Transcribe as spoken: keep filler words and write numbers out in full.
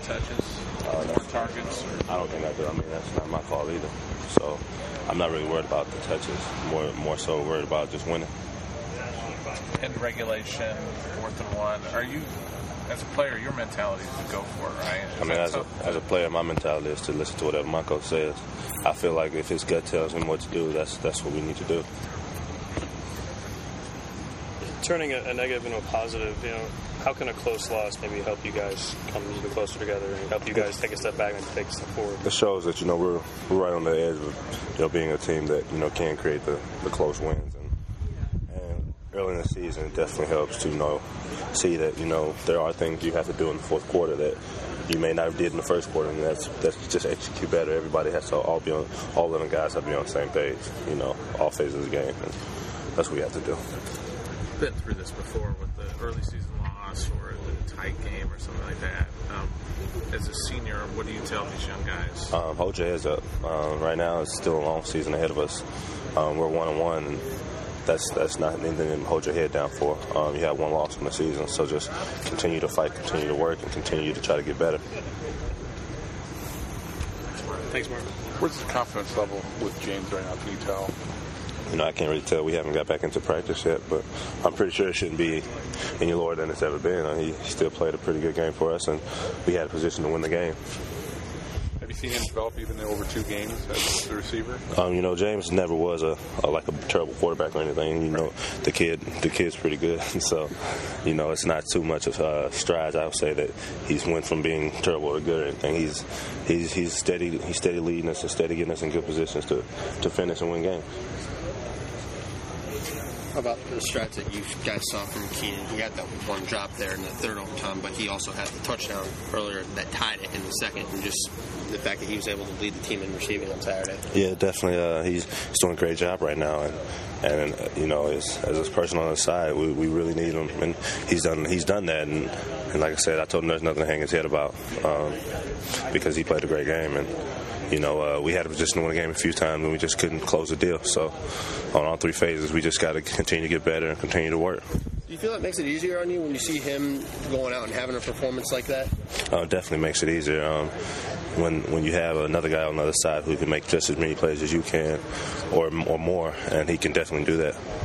touches, uh, more targets? Or? I don't think I do. I mean, that's not my fault either. So I'm not really worried about the touches. More, more so worried about just winning. In regulation, fourth and one, are you, as a player, your mentality is to go for it, right? Is I mean, as a, as a player, my mentality is to listen to whatever my coach says. I feel like if his gut tells him what to do, that's that's what we need to do. Turning a, a negative into a positive, you know, how can a close loss maybe help you guys come even closer together and help you guys take a step back and take a step forward? It shows that, you know, we're we're right on the edge of, you know, being a team that, you know, can create the, the close wins. And, and early in the season, it definitely helps to, you know, see that, you know, there are things you have to do in the fourth quarter that you may not have did in the first quarter, and that's that's just execute better. Everybody has to all be on, all eleven guys have to be on the same page, you know, all phases of the game. And that's what we have to do. Been through this before with the early season loss or a tight game or something like that. Um, as a senior, what do you tell these young guys? Um, hold your heads up. Um, right now, it's still a long season ahead of us. Um, we're one and one, and that's that's not anything to hold your head down for. Um, you have one loss in the season, so just continue to fight, continue to work, and continue to try to get better. Thanks, Mark. What's the confidence level with James right now? Can you tell? You know, I can't really tell. We haven't got back into practice yet, but I'm pretty sure it shouldn't be any lower than it's ever been. Uh, he still played a pretty good game for us, and we had a position to win the game. Have you seen him develop even over two games as a receiver? Um, you know, James never was a, a like a terrible quarterback or anything. You know, the kid, the kid's pretty good. So, you know, it's not too much of uh, strides. I would say that he's went from being terrible to good or anything. He's he's he's steady. He's steady leading us and steady getting us in good positions to to finish and win games. About the strides that you guys saw from Keenan. He had that one drop there in the third overtime, but he also had the touchdown earlier that tied it in the second, and just the fact that he was able to lead the team in receiving on Saturday. Yeah, definitely. Uh, he's, he's doing a great job right now, and and uh, you know, as, as a person on the side, we, we really need him, and he's done he's done that. And, and like I said, I told him there's nothing to hang his head about um, because he played a great game. And you know, uh, we had a position to win the game a few times, and we just couldn't close the deal. So on all three phases, we just got to continue to get better and continue to work. Do you feel that makes it easier on you when you see him going out and having a performance like that? Uh, definitely makes it easier. Um, when when you have another guy on the other side who can make just as many plays as you can or, or more, and he can definitely do that.